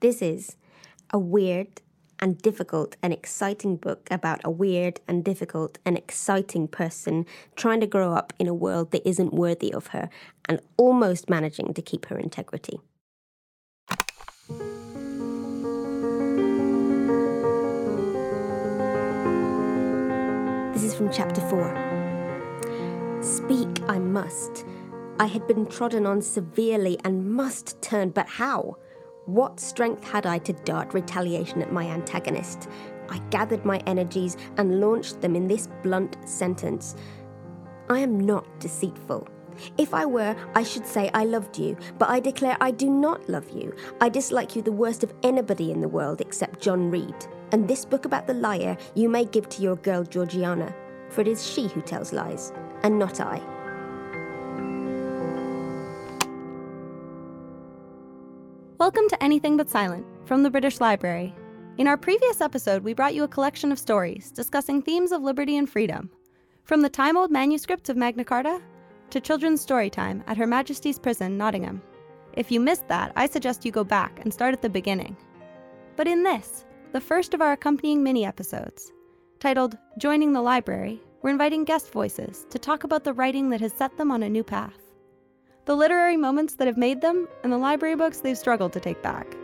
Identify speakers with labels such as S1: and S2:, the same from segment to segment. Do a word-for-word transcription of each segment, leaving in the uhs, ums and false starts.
S1: This is a weird and difficult and exciting book about a weird and difficult and exciting person trying to grow up in a world that isn't worthy of her and almost managing to keep her integrity. This is from chapter four. Speak I must. I had been trodden on severely and must turn, but how? What strength had I to dart retaliation at my antagonist? I gathered my energies and launched them in this blunt sentence. I am not deceitful. If I were, I should say I loved you, but I declare I do not love you. I dislike you the worst of anybody in the world except John Reed. And this book about the liar you may give to your girl Georgiana, for it is she who tells lies, and not I.
S2: Welcome to Anything But Silent from the British Library. In our previous episode, we brought you a collection of stories discussing themes of liberty and freedom, from the time-old manuscripts of Magna Carta to children's story time at Her Majesty's Prison, Nottingham. If you missed that, I suggest you go back and start at the beginning. But in this, the first of our accompanying mini-episodes, titled Joining the Library, we're inviting guest voices to talk about the writing that has set them on a new path, the literary moments that have made them, and the library books they've struggled to take back.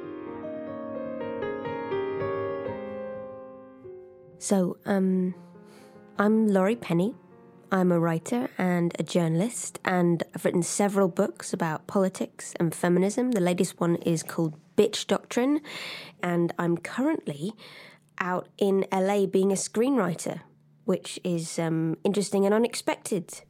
S1: So, um, I'm Laurie Penny. I'm a writer and a journalist, and I've written several books about politics and feminism. The latest one is called Bitch Doctrine, and I'm currently out in L A being a screenwriter, which is um, interesting and unexpected.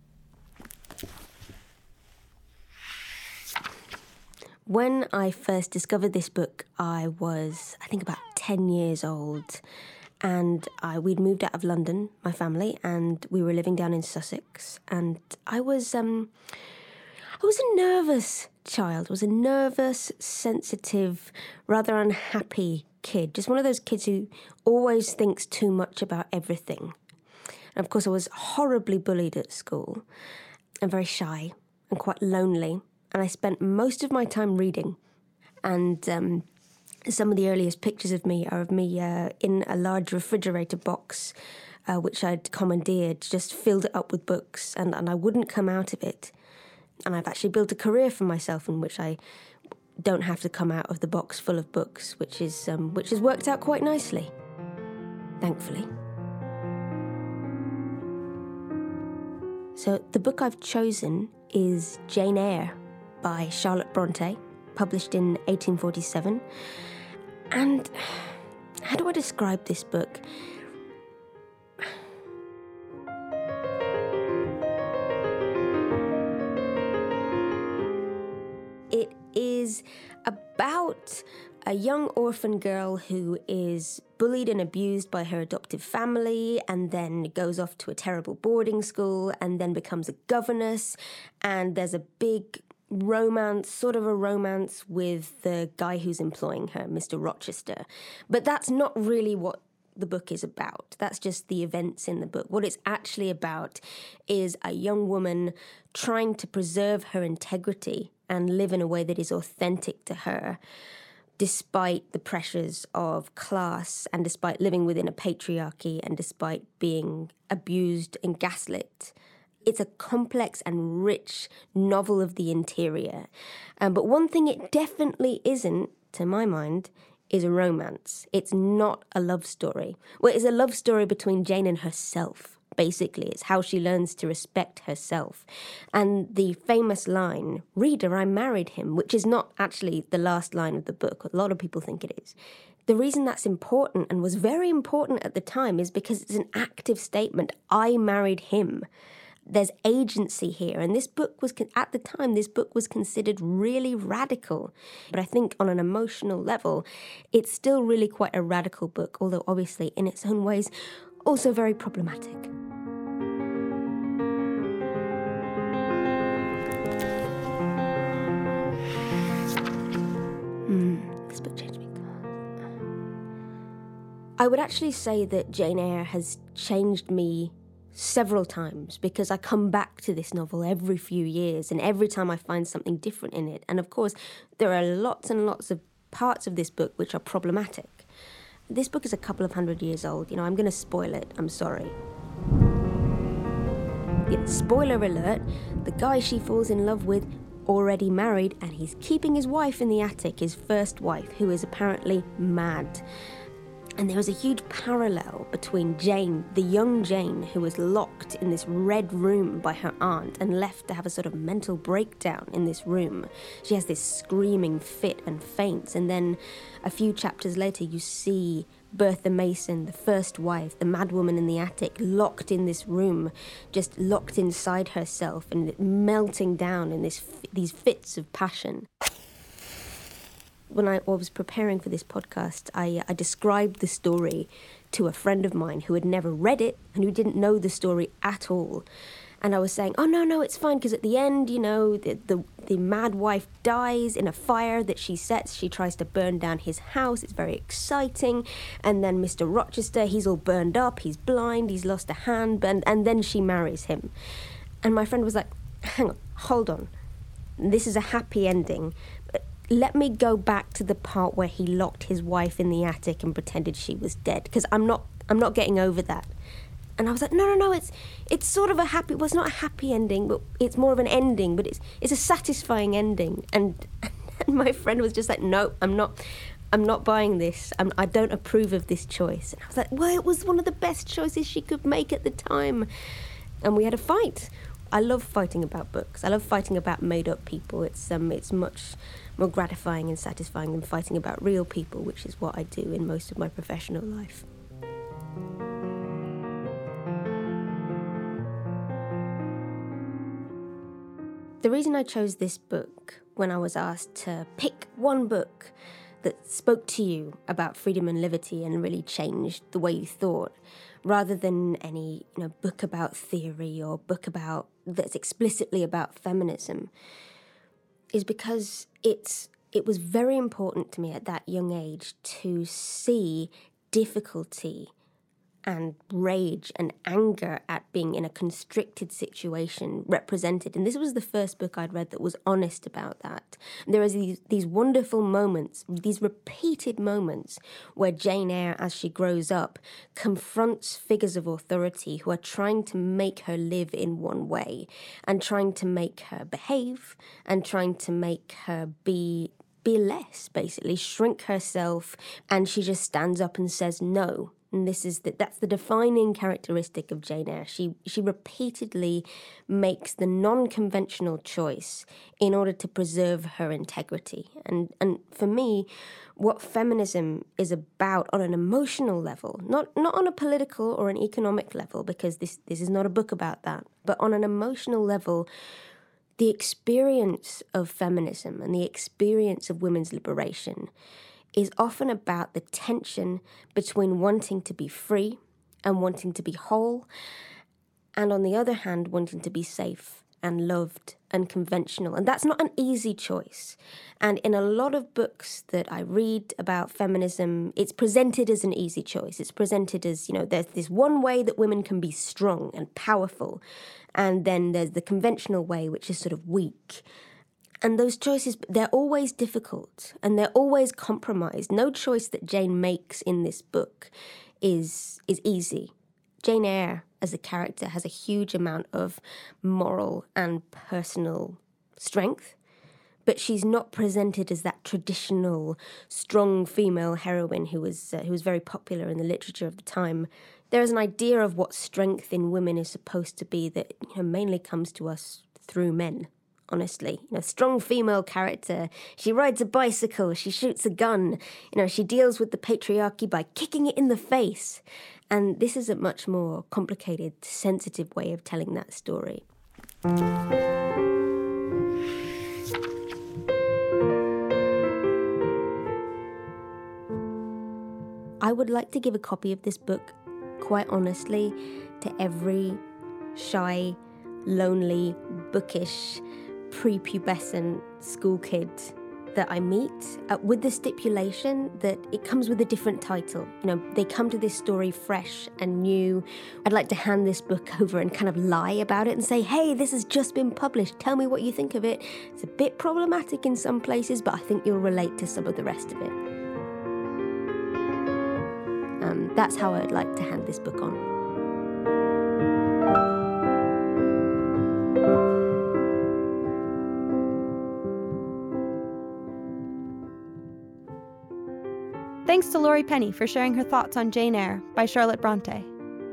S1: When I first discovered this book, I was, I think, about ten years old. And I, we'd moved out of London, my family, and we were living down in Sussex. And I was, um, I was a nervous child. I was a nervous, sensitive, rather unhappy kid. Just one of those kids who always thinks too much about everything. And of course, I was horribly bullied at school and very shy and quite lonely. And I spent most of my time reading. And um, some of the earliest pictures of me are of me uh, in a large refrigerator box, uh, which I'd commandeered, just filled it up with books, and, and I wouldn't come out of it. And I've actually built a career for myself in which I don't have to come out of the box full of books, which is um, which has worked out quite nicely, thankfully. So the book I've chosen is Jane Eyre by Charlotte Bronte, published in eighteen forty-seven. And how do I describe this book? It is about a young orphan girl who is bullied and abused by her adoptive family, and then goes off to a terrible boarding school, and then becomes a governess, and there's a big romance, sort of a romance with the guy who's employing her, Mister Rochester. But that's not really what the book is about. That's just the events in the book. What it's actually about is a young woman trying to preserve her integrity and live in a way that is authentic to her, despite the pressures of class and despite living within a patriarchy and despite being abused and gaslit. It's a complex and rich novel of the interior. Um, but one thing it definitely isn't, to my mind, is a romance. It's not a love story. Well, it's a love story between Jane and herself, basically. It's how she learns to respect herself. And the famous line, "Reader, I married him," which is not actually the last line of the book. A lot of people think it is. The reason that's important and was very important at the time is because it's an active statement. I married him. There's agency here, and this book was, at the time, this book was considered really radical. But I think on an emotional level, it's still really quite a radical book, although obviously in its own ways, also very problematic. Hmm, this book changed me. I would actually say that Jane Eyre has changed me several times, because I come back to this novel every few years, and every time I find something different in it. And of course, there are lots and lots of parts of this book which are problematic. This book is a couple of hundred years old. You know, I'm going to spoil it. I'm sorry. Yeah, spoiler alert, the guy she falls in love with already married, and he's keeping his wife in the attic, his first wife, who is apparently mad. And there is a huge parallel between Jane, the young Jane, who was locked in this red room by her aunt and left to have a sort of mental breakdown in this room. She has this screaming fit and faints, and then a few chapters later you see Bertha Mason, the first wife, the madwoman in the attic, locked in this room, just locked inside herself and melting down in this these fits of passion. When I was preparing for this podcast, I, I described the story to a friend of mine who had never read it and who didn't know the story at all. And I was saying, oh, no, no, it's fine, because at the end, you know, the, the the mad wife dies in a fire that she sets. She tries to burn down his house. It's very exciting. And then Mister Rochester, he's all burned up. He's blind. He's lost a hand. And, and then she marries him. And my friend was like, hang on, hold on. This is a happy ending. Let me go back to the part where he locked his wife in the attic and pretended she was dead, because I'm not I'm not getting over that. And I was like, no, no, no, it's it's sort of a happy, well, it's not a happy ending, but it's more of an ending, but it's it's a satisfying ending. And, and my friend was just like, no, I'm not I'm not buying this. I'm, I don't approve of this choice. And I was like, well, it was one of the best choices she could make at the time. And we had a fight. I love fighting about books. I love fighting about made-up people. It's um, it's much more gratifying and satisfying than fighting about real people, which is what I do in most of my professional life. The reason I chose this book when I was asked to pick one book that spoke to you about freedom and liberty and really changed the way you thought, rather than any, you know, book about theory or book about that's explicitly about feminism, is because it's it was very important to me at that young age to see difficulty and rage and anger at being in a constricted situation represented. And this was the first book I'd read that was honest about that. There are these, these wonderful moments, these repeated moments where Jane Eyre, as she grows up, confronts figures of authority who are trying to make her live in one way and trying to make her behave and trying to make her be be less, basically, shrink herself, and she just stands up and says no. And this is the, that's the defining characteristic of Jane Eyre. She she repeatedly makes the non-conventional choice in order to preserve her integrity. And and for me, what feminism is about on an emotional level, not not on a political or an economic level, because this, this is not a book about that, but on an emotional level, the experience of feminism and the experience of women's liberation is often about the tension between wanting to be free and wanting to be whole, and on the other hand, wanting to be safe and loved and conventional. And that's not an easy choice. And in a lot of books that I read about feminism, it's presented as an easy choice. It's presented as, you know, there's this one way that women can be strong and powerful, and then there's the conventional way, which is sort of weak. And those choices, they're always difficult and they're always compromised. No choice that Jane makes in this book is is easy. Jane Eyre, as a character, has a huge amount of moral and personal strength, but she's not presented as that traditional strong female heroine who was uh, who was very popular in the literature of the time. There is an idea of what strength in women is supposed to be that, you know, mainly comes to us through men. Honestly, you know, strong female character. She rides a bicycle, she shoots a gun, you know, she deals with the patriarchy by kicking it in the face. And this is a much more complicated, sensitive way of telling that story. I would like to give a copy of this book, quite honestly, to every shy, lonely, bookish, prepubescent school kid that I meet, uh, with the stipulation that it comes with a different title. You know, they come to this story fresh and new. I'd like to hand this book over and kind of lie about it and say, hey, this has just been published. Tell me what you think of it. It's a bit problematic in some places, but I think you'll relate to some of the rest of it. Um, that's how I'd like to hand this book on.
S2: Thanks to Laurie Penny for sharing her thoughts on Jane Eyre by Charlotte Bronte.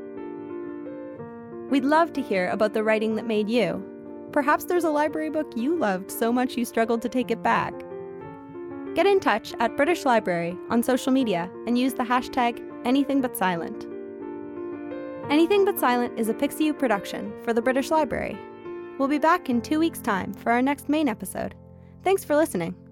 S2: We'd love to hear about the writing that made you. Perhaps there's a library book you loved so much you struggled to take it back. Get in touch at British Library on social media and use the hashtag AnythingButSilent. Anything But Silent is a Pixiu production for the British Library. We'll be back in two weeks' time for our next main episode. Thanks for listening.